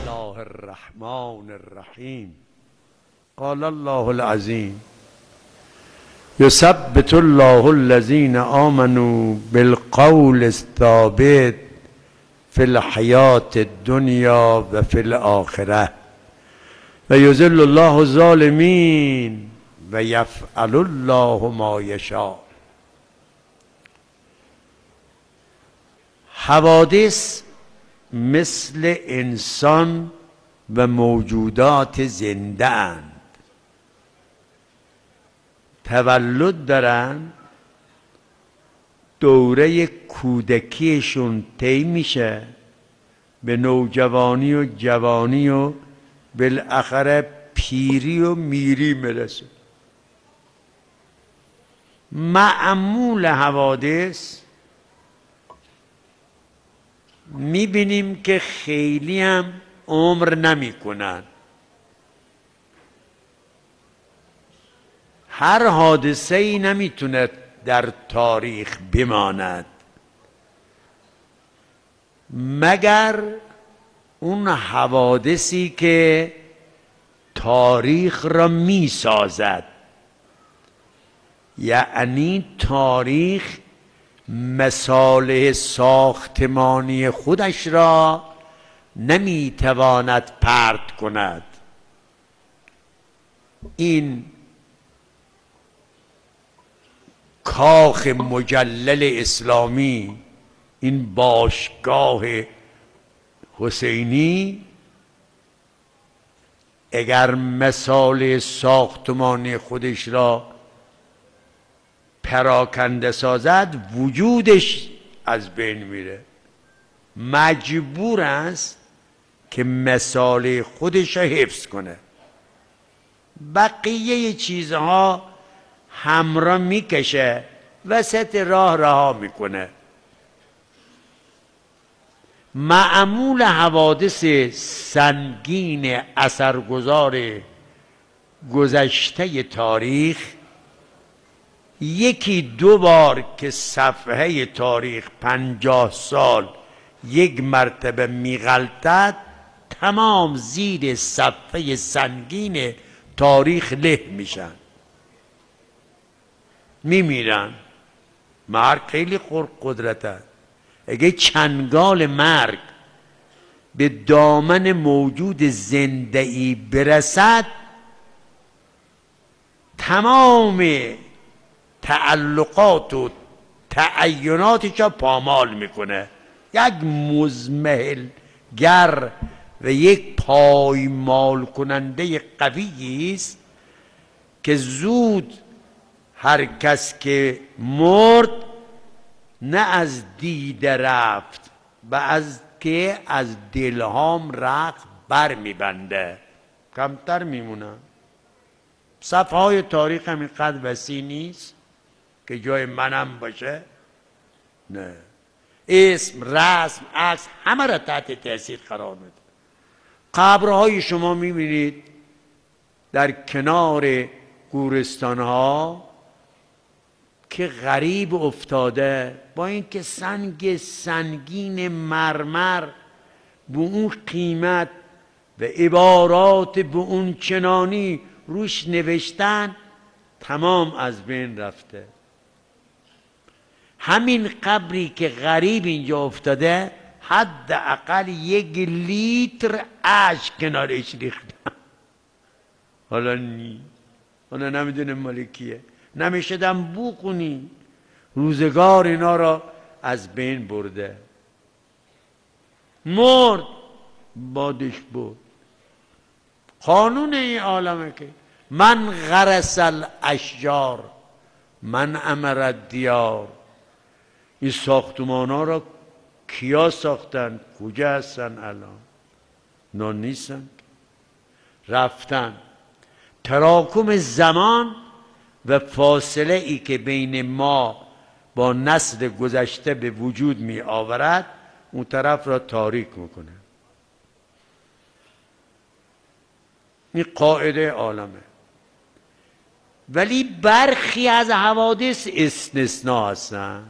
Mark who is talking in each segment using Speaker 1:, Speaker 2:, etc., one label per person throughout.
Speaker 1: الله الرحمن الرحیم. قال الله العظیم: یثبت الله الذین آمنوا بالقول الثابت فی الحیاة الدنیا و فی الآخرة و یذل الله الظالمین و یفعل الله ما یشاء. حوادث مثل انسان و موجودات زنده اند. تولد دارن، دوره کودکیشون طی میشه، به نوجوانی و جوانی و بالاخره پیری و میری میرسه. معمول حوادث میبینیم که خیلی هم عمر نمی کنن. هر حادثه ای نمیتونه در تاریخ بماند مگر اون حوادثی که تاریخ را میسازد. یعنی تاریخ مصالح ساختمانی خودش را نمیتواند پرت کند. این کاخ مجلل اسلامی، این باشگاه حسینی، اگر مصالح ساختمانی خودش را پراکنده سازد وجودش از بین میره. مجبور است که مصالح خودش را حفظ کنه. بقیه چیزها همراه میکشه، وسط راه رها میکنه. معمول حوادث سنگین اثرگذار گذشته تاریخ یکی دو بار که صفحه تاریخ 50 سال یک مرتبه میغلطد، تمام زیر صفحه سنگین تاریخ له میشن، میمیرن. مرگ خیلی قدرته. اگه چنگال مرگ به دامن موجود زنده‌ای برسد، تمام تعلقات و تعیناتش را پامال میکنه. یک مزمحل گر و یک پایمال کننده قوی است که زود هر کس که مرد نه از دیده رفت و از که از دلهام رخت بر میبنده، کمتر میمونن. صفحه های تاریخ هم اینقدر وسیع نیست که جای منم باشه. نه، اسم، رسم، عکس همه را تحت تاثیر قرار میده. قبرهای شما میبینید در کنار گورستان ها که غریب افتاده، با اینکه سنگ سنگین مرمر به اون قیمت و عبارات به اون چنانی روش نوشتن، تمام از بین رفته. همین قبری که غریب اینجا افتاده، حداقل 1 لیتر اشک کنارش ریختن. حالا نمیدونه مال کیه. نمیشدم بو کنی. روزگار اینا را از بین برده. مرد، بادش بود. قانون این عالمه که من غرس الاشجار من امر الدیار. این ساختمان ها را کیا ساختن؟ کجا هستن الان؟ نان نیستن، رفتن. تراکم زمان و فاصله ای که بین ما با نسل گذشته به وجود می آورد، اون طرف را تاریک میکنه. این قاعده عالمه. ولی برخی از حوادث استثناء هستن.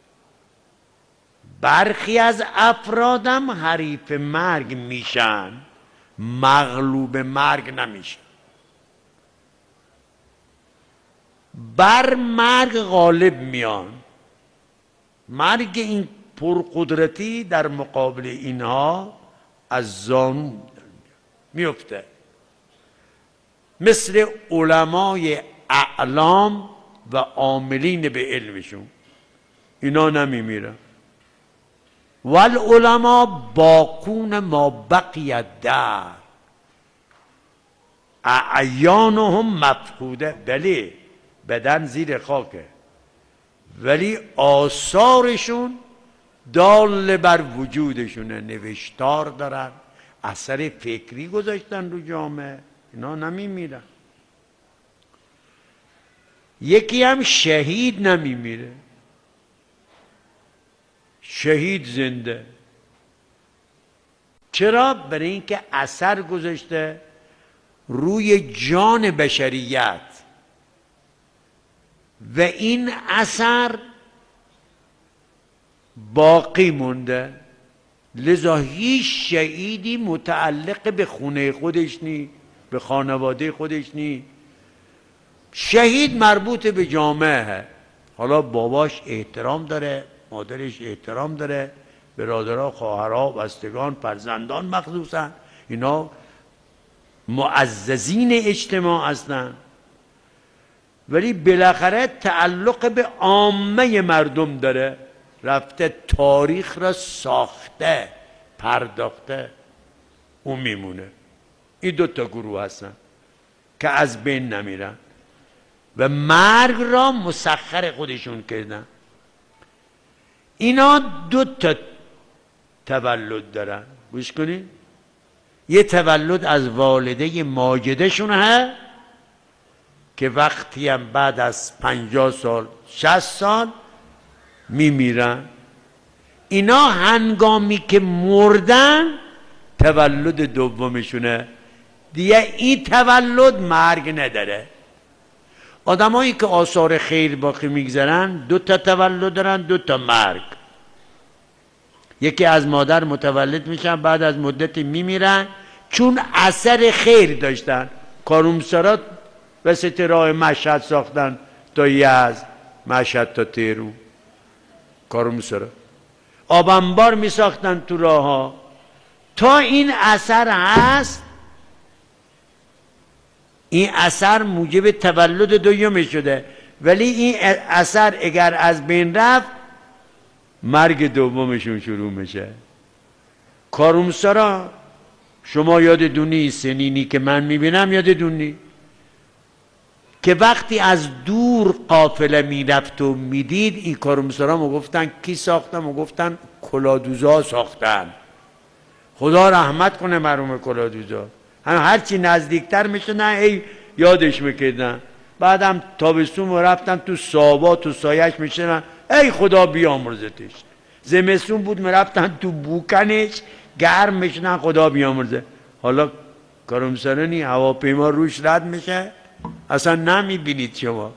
Speaker 1: برخی از افرادم حریف مرگ میشن مغلوب مرگ نمیشه، بر مرگ غالب میان. مرگ این پرقدرتی در مقابل اینها از زانو میفته. مثل علمای اعلام و عاملین به علمشون، اینا نمیمیرن. والعلماء باقون ما بقی الدهر اعیانهم مفقوده. بله بدن زیر خاکه ولی آثارشون دال بر وجودشونه، نوشتار دارن، اثر فکری گذاشتن رو جامعه، اینا نمیمیرن. یکی هم شهید نمیمیره، شهید زنده. چرا؟ برای اینکه اثر گذاشته روی جان بشریت و این اثر باقی مونده. لذا هیچ شهیدی متعلق به خونه خودش نی، به خانواده خودش نی. شهید مربوط به جامعه. حالا باباش احترام داره، مادرش احترام داره، برادرها، خواهرها، بستگان، فرزندان مخصوصا اینا معززین اجتماع هستن، ولی بالاخره تعلق به عامه مردم داره. رفته تاریخ را ساخته، پرداخته، اون میمونه. این دوتا گروه هستن که از بین نمیرن و مرگ را مسخر خودشون کردن. اینا دوتا تولد دارن، گوش کنید. یه تولد از والده ماجدشون هست که وقتی هم بعد از 50 سال 60 سال میمیرن. اینا هنگامی که مردن تولد دومشونه دیگه. این تولد مرگ نداره. آدمایی که آثار خیر باقی میگذارن دوتا تولد دارن، دوتا مرگ. یکی از مادر متولد میشن، بعد از مدتی میمیرن چون اثر خیر داشتن. کارومسارا وسط راه مشهد ساختن تا یزد، مشهد تا تهران. کارومسارا آبانبار می ساختن تو راه ها. تا این اثر هست، این اثر موجب تولد دوم شده، ولی این اثر اگر از بین رفت مرگ دومشون شروع میشه. کارومسارا شما یادتون نیست، سنینی که من میبینم یادتون نیست که وقتی از دور قافله میرفت و میدید این کارومسارا گفتن کی ساختن؟ گفتن کلادوزا ساختن. خدا رحمت کنه مرحوم کلادوزا. هرچی نزدیکتر میشدن ای یادش میکردن. بعدم تابستون رفتن تو سابا تو سایش میشدن ای خدا بیامرزتش. زمستون بود میرفتن تو بوکنش گرم میشدن خدا بیامرزه. حالا کارومسارا نی، هواپیما روش رد میشه اصلا نمیبینید شما.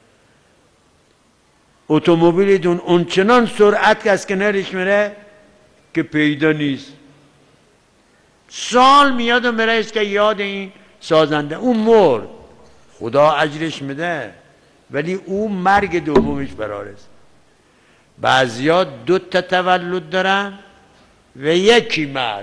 Speaker 1: اتومبیلتون اونچنان سرعت که از کنارش میره که پیدا نیست. سال میاد و میره که یاد این سازنده. اون مرد، خدا اجرش میده، ولی اون مرگ دومش برارست. بعضیا دوتا تولد دارن و یکی مرگ.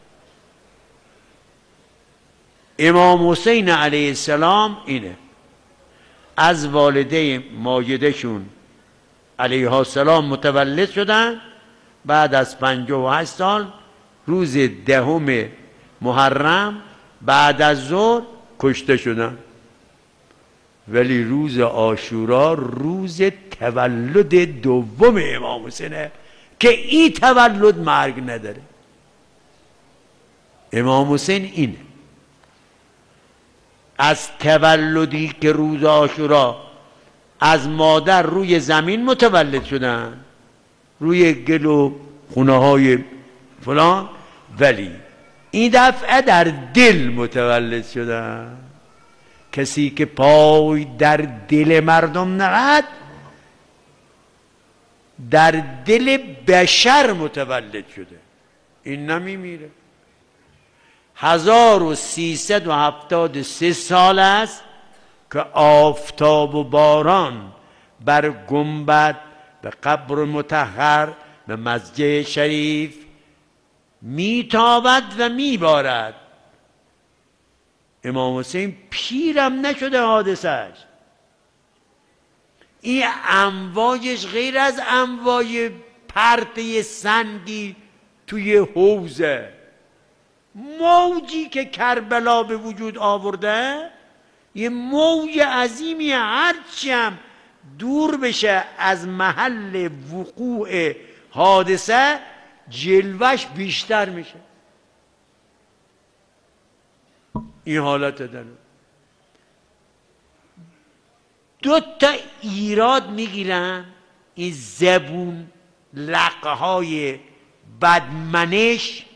Speaker 1: امام حسین علیه السلام اینه، از والده ماجدشون علیه السلام متولد شدن. بعد از 58 سال روز 10 محرم بعد از ظهر کشته شدن. ولی روز عاشورا روز تولد دوم امام حسینه که این تولد مرگ نداره. امام حسین اینه، از تولدی که روز عاشورا از مادر روی زمین متولد شدن، روی گل و خونه های فلان، ولی این دفعه در دل متولد شدن. کسی که پای در دل مردم نهد در دل بشر متولد شده، این نمیمیره. 1373 سال است که آفتاب و باران بر گنبد، به قبر مطهر، به مسجد شریف میتابد و میبارد. امام حسین پیرم نشده حادثش. این امواجش غیر از امواج پرته سنگی توی حوزه، موجی که کربلا به وجود آورده یه موج عظیمی، هرچی هم دور بشه از محل وقوع حادثه جلوش بیشتر میشه. این حالت داره. دو تا ایراد میگیرن این زبون لقه های بدمنش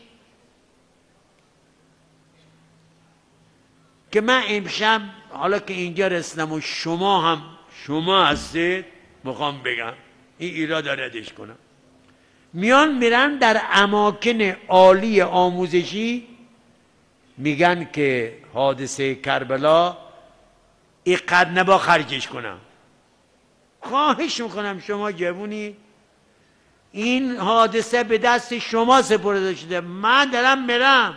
Speaker 1: که من امشب حالا که اینجا رسیدم و شما هستید میخوام بگم این ایراد ردش کنم. میان میرن در اماکن عالی آموزشی میگن که حادثه کربلا اینقدر نبا خرجش کنم. خواهش میکنم شما جوونی، این حادثه به دست شما سپرده شده، من دارم میرم،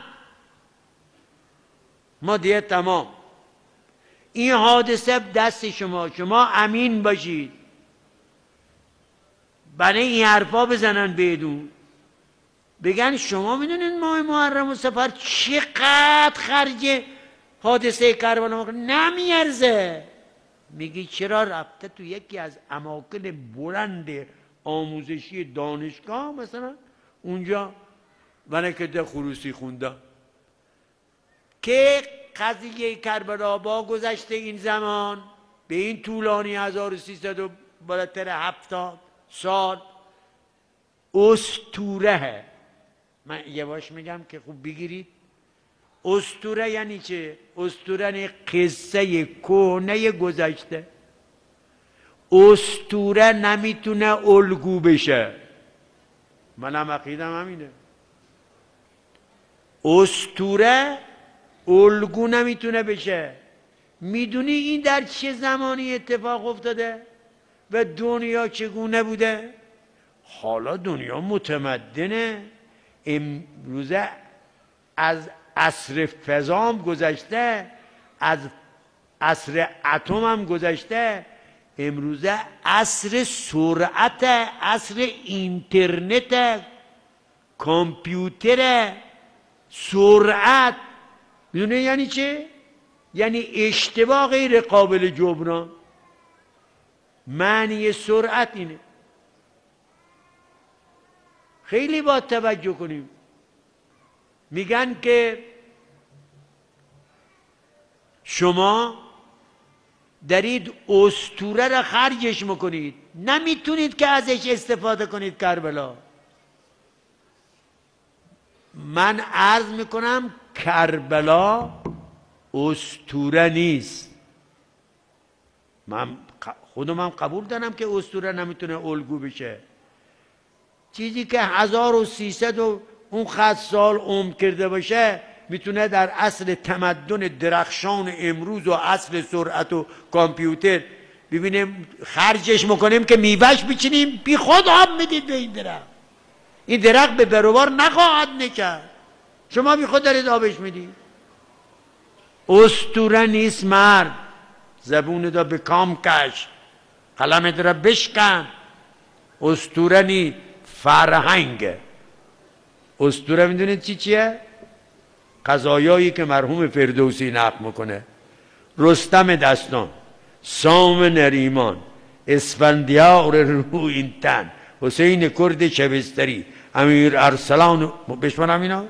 Speaker 1: ما دیگه تمام. این حادثه دست شما امین باشید، برای این حرفا بزنن بدون بگن شما میدونید ماه محرم و سفر چقدر خرج حادثه کربلا میکنه، نمیارزه. میگی چرا؟ رفته تو یکی از اماکن بلند آموزشی دانشگاه، مثلا اونجا ونکده خروسی خونده که قضیه کربلا با گذشته این زمان به این طولانی 1300 و بالاتر 70 سال اسطوره. من یواش میگم که خوب بگیرید. اسطوره یعنی چه؟ اسطوره یعنی قصه کهنه گذشته. اسطوره نمیتونه الگو بشه. منم عقیدم همینه. اسطوره الگو نمیتونه بشه. میدونی این در چه زمانی اتفاق افتاده و دنیا چگونه بوده؟ حالا دنیا متمدنه، امروزه از عصر فضا هم گذشته، از عصر اتم هم گذشته، امروزه عصر سرعت، عصر اینترنت، کامپیوتر، سرعت. میدونه یعنی چه؟ یعنی اشتباه غیر قابل جبران. معنی سرعت اینه. خیلی با توجه کنیم. میگن که شما دارید اسطوره را خرجش میکنید، نمیتونید که ازش استفاده کنید. کربلا، من عرض میکنم کربلا اسطوره نیست. من خودم قبول دارم که اسطوره نمیتونه الگو بشه. چیزی که 1300 و اون خط سال عمر کرده باشه میتونه در اصل تمدن درخشان امروز و اصل سرعت و کامپیوتر ببینیم خرجش میکنیم که میوهش بچینیم، بی خود آب میدید به این درخت. این درخت به بروبار نخواهد نکرد، شما بی خود دارید آبش میدید. اسطوره نیست مرد. زبون دا به کام کش، قلمت را بشکن. اسطوره نیست، فرهنگه. اسطوره میدونید چیه؟ قضایایی که مرحوم فردوسی نقل میکنه. رستم دستان، سام نریمان، اسفندیار رویینتن، حسین کرد شبستری، امیر ارسلان، بشمارم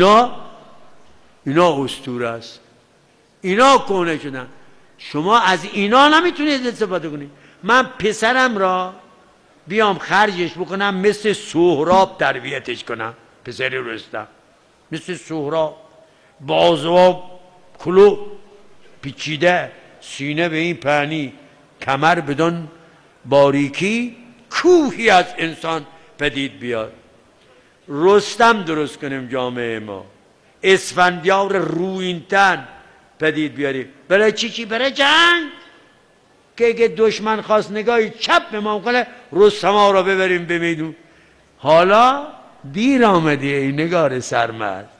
Speaker 1: اینا اسطوره است. اینا کهنه شدن. شما از اینا نمیتونید استفاده کنید. من پسرم را بیام خرجش بکنم مثل سهراب تربیتش کنم، پسری رستم مثل سهراب، بازو کلو پیچیده، سینه به این پهنی، کمر بدون باریکی، کوهی از انسان پدید بیاد. رستم درست کنیم جامعه ما. اسفندیار رویینتن پدید بیاریم. برای چی؟ برای جنگ. که اگه دشمن خواست نگاهی چپ به ما کنه رستما را ببریم به میدون. حالا دیر آمدی ای نگار سرمست.